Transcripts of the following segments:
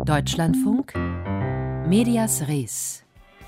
Deutschlandfunk Medias Res.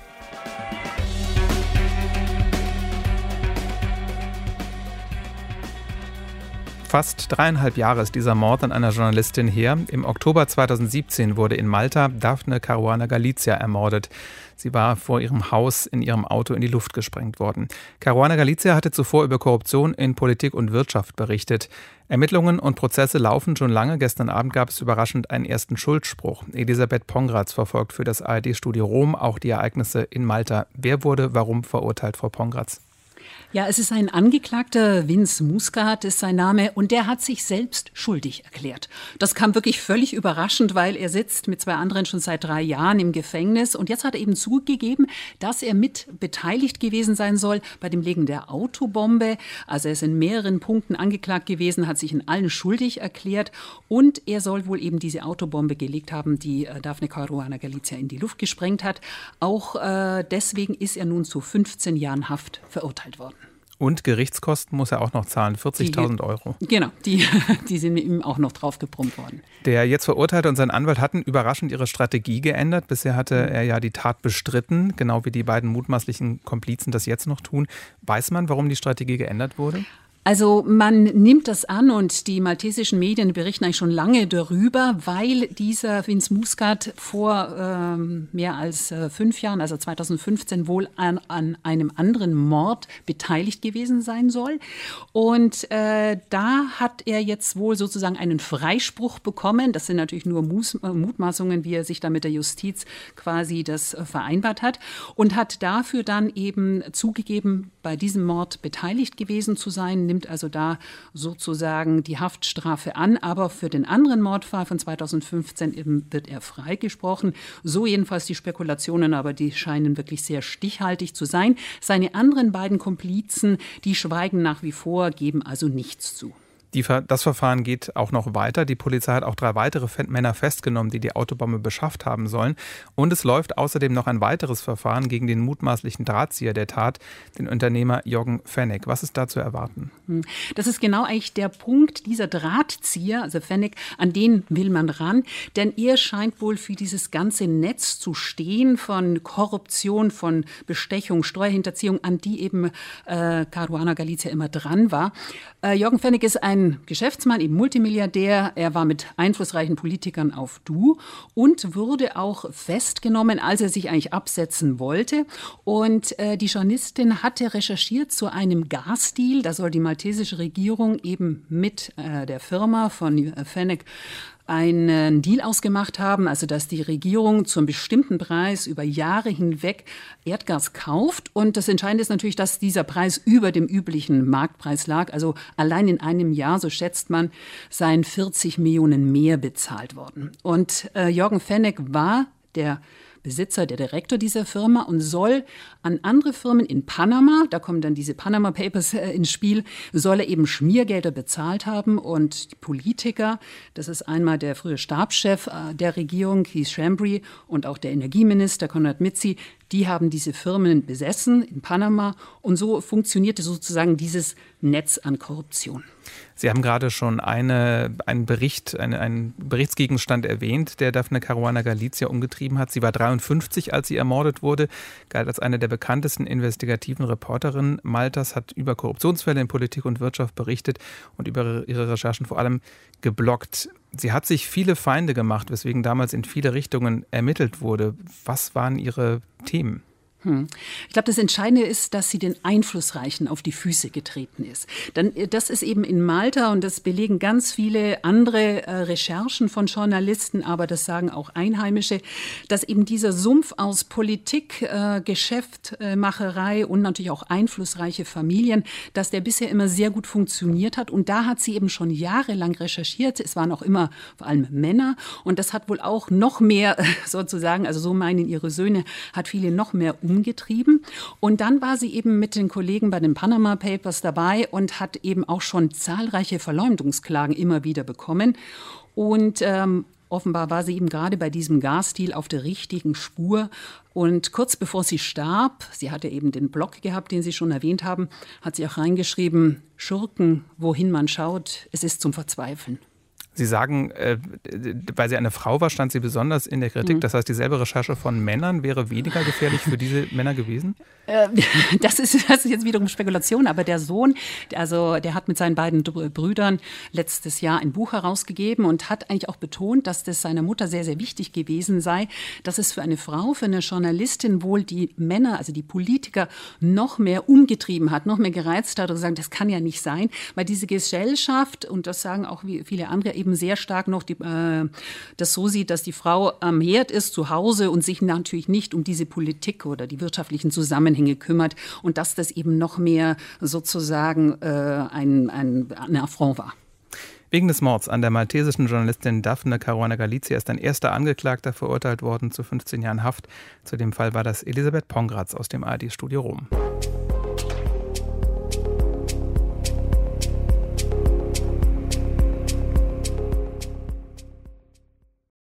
Fast 3,5 Jahre ist dieser Mord an einer Journalistin her. Im Oktober 2017 wurde in Malta Daphne Caruana Galizia ermordet. Sie war vor ihrem Haus in ihrem Auto in die Luft gesprengt worden. Caruana Galizia hatte zuvor über Korruption in Politik und Wirtschaft berichtet. Ermittlungen und Prozesse laufen schon lange. Gestern Abend gab es überraschend einen ersten Schuldspruch. Elisabeth Pongratz verfolgt für das ARD-Studio Rom auch die Ereignisse in Malta. Wer wurde warum verurteilt, Frau Pongratz? Ja, es ist ein Angeklagter, Vince Muscat ist sein Name, und der hat sich selbst schuldig erklärt. Das kam wirklich völlig überraschend, weil er sitzt mit 2 anderen schon seit 3 Jahren im Gefängnis. Und jetzt hat er eben zugegeben, dass er mit beteiligt gewesen sein soll bei dem Legen der Autobombe. Also er ist in mehreren Punkten angeklagt gewesen, hat sich in allen schuldig erklärt. Und er soll wohl eben diese Autobombe gelegt haben, die Daphne Caruana Galizia in die Luft gesprengt hat. Auch deswegen ist er nun zu 15 Jahren Haft verurteilt worden. Und Gerichtskosten muss er auch noch zahlen, 40.000 Euro. Genau, die sind ihm auch noch draufgebrummt worden. Der jetzt Verurteilte und sein Anwalt hatten überraschend ihre Strategie geändert. Bisher hatte er ja die Tat bestritten, genau wie die beiden mutmaßlichen Komplizen das jetzt noch tun. Weiß man, warum die Strategie geändert wurde? Also man nimmt das an und die maltesischen Medien berichten eigentlich schon lange darüber, weil dieser Vince Muscat vor mehr als 5 Jahren, also 2015, wohl an einem anderen Mord beteiligt gewesen sein soll. Und da hat er jetzt wohl sozusagen einen Freispruch bekommen. Das sind natürlich nur Mutmaßungen, wie er sich da mit der Justiz quasi das vereinbart hat. Und hat dafür dann eben zugegeben, bei diesem Mord beteiligt gewesen zu sein, nimmt also da sozusagen die Haftstrafe an. Aber für den anderen Mordfall von 2015 eben wird er freigesprochen. So jedenfalls die Spekulationen, aber die scheinen wirklich sehr stichhaltig zu sein. Seine anderen beiden Komplizen, die schweigen nach wie vor, geben also nichts zu. Das Verfahren geht auch noch weiter. Die Polizei hat auch 3 weitere Männer festgenommen, die die Autobombe beschafft haben sollen. Und es läuft außerdem noch ein weiteres Verfahren gegen den mutmaßlichen Drahtzieher der Tat, den Unternehmer Jürgen Fenech. Was ist da zu erwarten? Das ist genau eigentlich der Punkt, dieser Drahtzieher, also Fenech, an den will man ran. Denn er scheint wohl für dieses ganze Netz zu stehen von Korruption, von Bestechung, Steuerhinterziehung, an die eben Caruana Galizia immer dran war. Jürgen Fenech ist ein Geschäftsmann, eben Multimilliardär. Er war mit einflussreichen Politikern auf Du und wurde auch festgenommen, als er sich eigentlich absetzen wollte. Und die Journalistin hatte recherchiert zu einem Gasdeal. Da soll die maltesische Regierung eben mit der Firma von Fenech einen Deal ausgemacht haben, also dass die Regierung zu einem bestimmten Preis über Jahre hinweg Erdgas kauft. Und das Entscheidende ist natürlich, dass dieser Preis über dem üblichen Marktpreis lag. Also allein in einem Jahr, so schätzt man, seien 40 Millionen mehr bezahlt worden. Und Jürgen Fenech war der Besitzer, der Direktor dieser Firma und soll an andere Firmen in Panama, da kommen dann diese Panama Papers ins Spiel, soll er eben Schmiergelder bezahlt haben und die Politiker, das ist einmal der frühere Stabschef der Regierung, Keith Schembri, und auch der Energieminister Konrad Mizzi, die haben diese Firmen besessen in Panama und so funktionierte sozusagen dieses Netz an Korruption. Sie haben gerade schon einen Berichtsgegenstand erwähnt, der Daphne Caruana Galizia umgetrieben hat. Sie war 53, als sie ermordet wurde, galt als eine der bekanntesten investigativen Reporterinnen Maltas, hat über Korruptionsfälle in Politik und Wirtschaft berichtet und über ihre Recherchen vor allem gebloggt. Sie hat sich viele Feinde gemacht, weswegen damals in viele Richtungen ermittelt wurde. Was waren Ihre Themen? Ich glaube, das Entscheidende ist, dass sie den Einflussreichen auf die Füße getreten ist. Denn das ist eben in Malta, und das belegen ganz viele andere Recherchen von Journalisten, aber das sagen auch Einheimische, dass eben dieser Sumpf aus Politik, Geschäftmacherei und natürlich auch einflussreiche Familien, dass der bisher immer sehr gut funktioniert hat. Und da hat sie eben schon jahrelang recherchiert. Es waren auch immer vor allem Männer. Und das hat wohl auch noch mehr sozusagen, also so meinen ihre Söhne, hat viele noch mehr umgetrieben. Und dann war sie eben mit den Kollegen bei den Panama Papers dabei und hat eben auch schon zahlreiche Verleumdungsklagen immer wieder bekommen. Und offenbar war sie eben gerade bei diesem Gasdeal auf der richtigen Spur. Und kurz bevor sie starb, sie hatte eben den Blog gehabt, den Sie schon erwähnt haben, hat sie auch reingeschrieben: Schurken, wohin man schaut, es ist zum Verzweifeln. Sie sagen, weil sie eine Frau war, stand sie besonders in der Kritik. Das heißt, dieselbe Recherche von Männern wäre weniger gefährlich für diese Männer gewesen? Das ist jetzt wiederum Spekulation, aber der Sohn, also der hat mit seinen beiden Brüdern letztes Jahr ein Buch herausgegeben und hat eigentlich auch betont, dass das seiner Mutter sehr, sehr wichtig gewesen sei, dass es für eine Frau, für eine Journalistin wohl die Männer, also die Politiker, noch mehr umgetrieben hat, noch mehr gereizt hat und gesagt, das kann ja nicht sein, weil diese Gesellschaft, und das sagen auch wie viele andere, eben sehr stark noch das so sieht, dass die Frau am Herd ist, zu Hause und sich natürlich nicht um diese Politik oder die wirtschaftlichen Zusammenhänge kümmert und dass das eben noch mehr sozusagen ein Affront war. Wegen des Mords an der maltesischen Journalistin Daphne Caruana Galizia ist ein erster Angeklagter verurteilt worden zu 15 Jahren Haft. Zu dem Fall war das Elisabeth Pongratz aus dem ARD-Studio Rom.